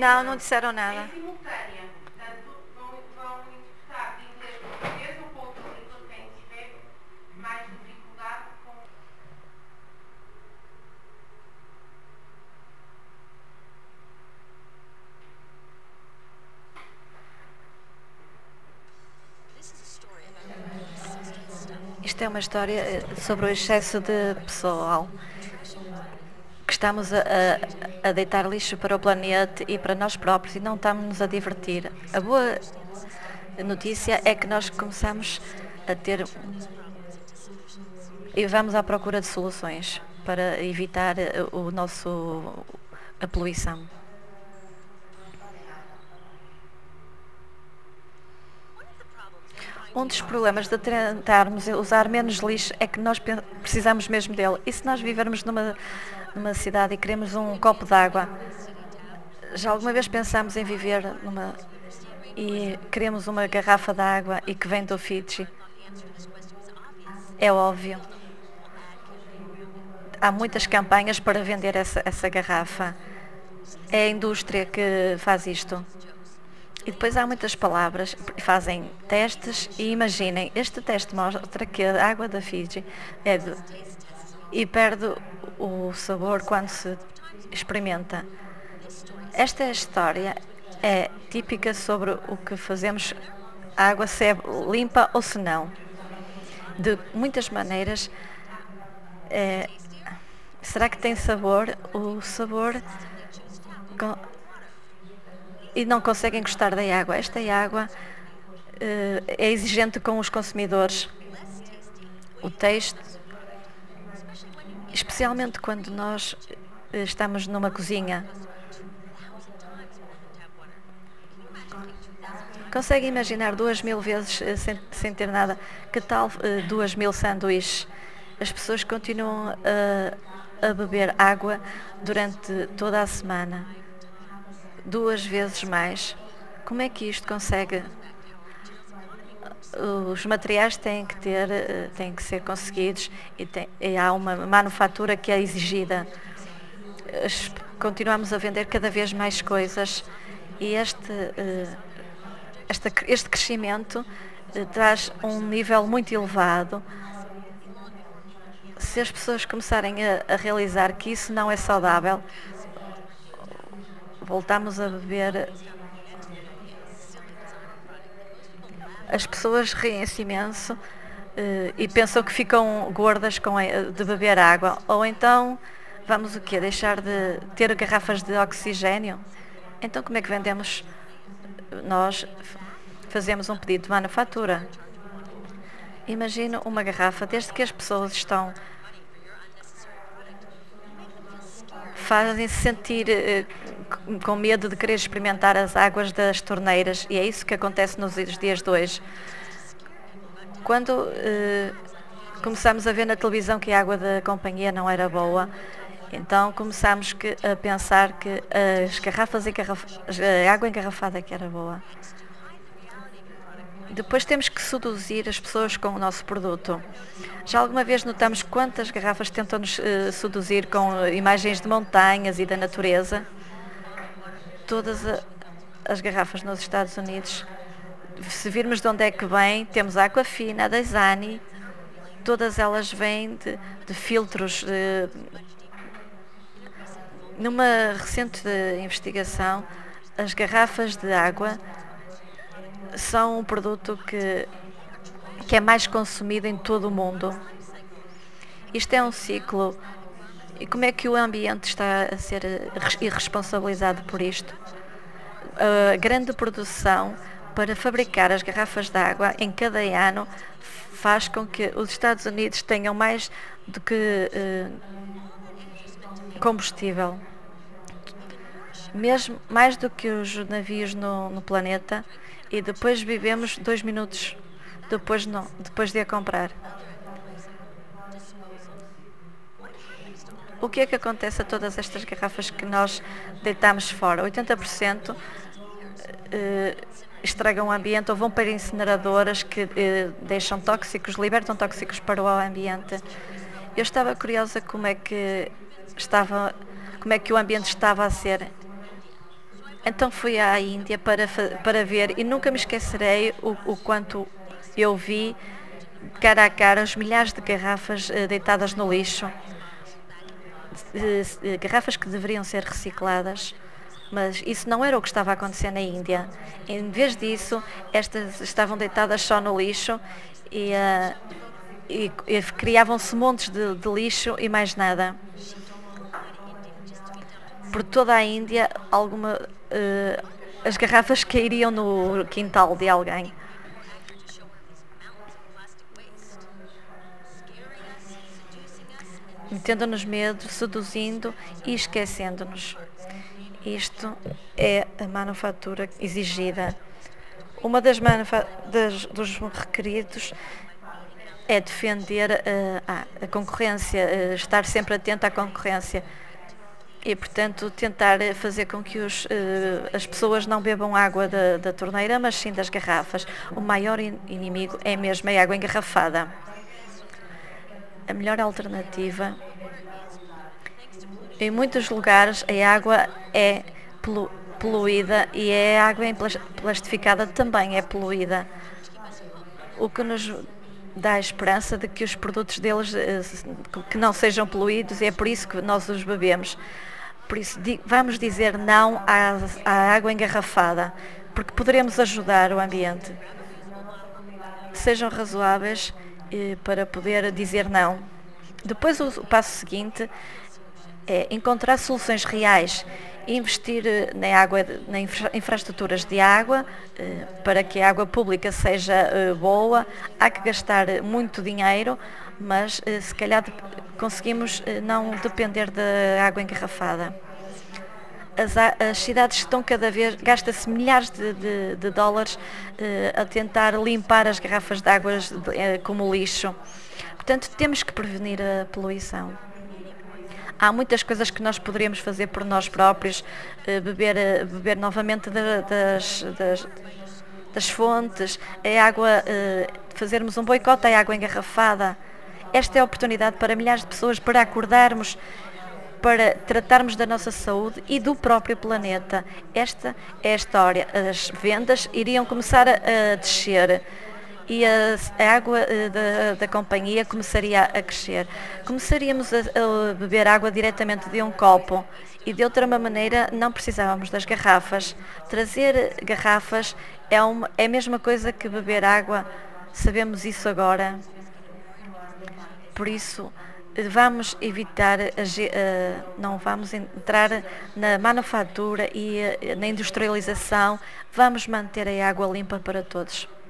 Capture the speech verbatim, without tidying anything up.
Não, não disseram nada. Em simultânea. Portanto, vão, vão interpretar de inglês para português ou para outra língua quem tiver mais dificuldade com. Isto é uma história eh, sobre o excesso de pessoal, que estamos a, a, a deitar lixo para o planeta e para nós próprios e não estamos a divertir. A boa notícia é que nós começamos a ter e vamos à procura de soluções para evitar eh, o nosso a poluição. Um dos problemas de tentarmos usar menos lixo é que nós pe- precisamos mesmo dele. E se nós vivermos numa, numa cidade e queremos um copo de água, já alguma vez pensamos em viver numa e queremos uma garrafa de água e que vem do Fiji? É óbvio. Há muitas campanhas para vender essa, essa garrafa. É a indústria que faz isto. E depois há muitas palavras, fazem testes e imaginem, este teste mostra que a água da Fiji é de, e perde o sabor quando se experimenta. Esta história é típica sobre o que fazemos a água, se é limpa ou se não. De muitas maneiras, é, será que tem sabor? O sabor... Com, e não conseguem gostar da água. Esta água uh, é exigente com os consumidores. O texto, especialmente quando nós uh, estamos numa cozinha. Consegue imaginar duas mil vezes uh, sem, sem ter nada? Que tal uh, duas mil sanduíches? As pessoas continuam uh, a beber água durante toda a semana. Duas vezes mais. Como é que isto consegue? Os materiais têm que ter, têm que ser conseguidos e, tem, e há uma manufatura que é exigida. Continuamos a vender cada vez mais coisas e este, este, este crescimento traz um nível muito elevado. Se as pessoas começarem a, a realizar que isso não é saudável, voltamos a beber. As pessoas riem-se imenso uh, e pensam que ficam gordas com a, de beber água. Ou então, vamos o quê? Deixar de ter garrafas de oxigênio? Então como é que vendemos? Nós fazemos um pedido de manufatura. Imagina uma garrafa, desde que as pessoas estão... fazem-se sentir uh, com medo de querer experimentar as águas das torneiras, e é isso que acontece nos dias de hoje. Quando uh, começamos a ver na televisão que a água da companhia não era boa, então começámos que, a pensar que as garrafas engarraf... a água engarrafada que era boa. Depois temos que seduzir as pessoas com o nosso produto. Já alguma vez notamos quantas garrafas tentam nos uh, seduzir com uh, imagens de montanhas e da natureza? Todas a, as garrafas nos Estados Unidos, se virmos de onde é que vêm, temos a Aquafina, a Dasani, todas elas vêm de, de filtros. De, numa recente investigação, as garrafas de água são um produto que, que é mais consumido em todo o mundo. Isto é um ciclo. E como é que o ambiente está a ser irresponsabilizado por isto? A grande produção para fabricar as garrafas de água em cada ano faz com que os Estados Unidos tenham mais do que uh, combustível. Mesmo mais do que os navios no, no planeta, e depois vivemos dois minutos depois, não, depois de a comprar. O que é que acontece a todas estas garrafas que nós deitamos fora? oitenta por cento uh, estragam o ambiente ou vão para incineradoras que uh, deixam tóxicos, libertam tóxicos para o ambiente. Eu estava curiosa como é que estava, como é que o ambiente estava a ser. Então fui à Índia para, para ver e nunca me esquecerei o, o quanto eu vi cara a cara os milhares de garrafas uh, deitadas no lixo, uh, uh, garrafas que deveriam ser recicladas, mas isso não era o que estava a acontecer na Índia. Em vez disso, estas estavam deitadas só no lixo e, uh, e, e criavam-se montes de, de lixo e mais nada. Por toda a Índia, alguma, uh, as garrafas cairiam no quintal de alguém. Metendo-nos medo, seduzindo e esquecendo-nos. Isto é a manufatura exigida. Uma das, manufa- das dos requeridos é defender uh, ah, a concorrência, uh, estar sempre atento à concorrência. E, portanto, tentar fazer com que os, uh, as pessoas não bebam água da, da torneira, mas sim das garrafas. O maior in- inimigo é mesmo a água engarrafada. A melhor alternativa, em muitos lugares a água é polu- poluída e a água plastificada também é poluída. O que nos dá a esperança de que os produtos deles uh, que não sejam poluídos, e é por isso que nós os bebemos. Por isso, vamos dizer não à, à água engarrafada, porque poderemos ajudar o ambiente. Sejam razoáveis eh, para poder dizer não. Depois, o, o passo seguinte é encontrar soluções reais, investir eh, na água, na infra, infraestruturas de água, eh, para que a água pública seja eh, boa. Há que gastar muito dinheiro, mas eh, se calhar de, conseguimos eh, não depender da água engarrafada. As, as cidades estão cada vez, gasta-se milhares de, de, de dólares eh, a tentar limpar as garrafas de água eh, como lixo. Portanto, temos que prevenir a poluição. Há muitas coisas que nós poderíamos fazer por nós próprios, eh, beber, eh, beber novamente de, das, das, das fontes, a água, eh, fazermos um boicote à água engarrafada. Esta é a oportunidade para milhares de pessoas para acordarmos, para tratarmos da nossa saúde e do próprio planeta. Esta é a história. As vendas iriam começar a, a descer e a, a água da, da companhia começaria a crescer. Começaríamos a, a beber água diretamente de um copo e de outra maneira não precisávamos das garrafas. Trazer garrafas é, uma, é a mesma coisa que beber água. Sabemos isso agora. Por isso, vamos evitar, não vamos entrar na manufatura e na industrialização, vamos manter a água limpa para todos.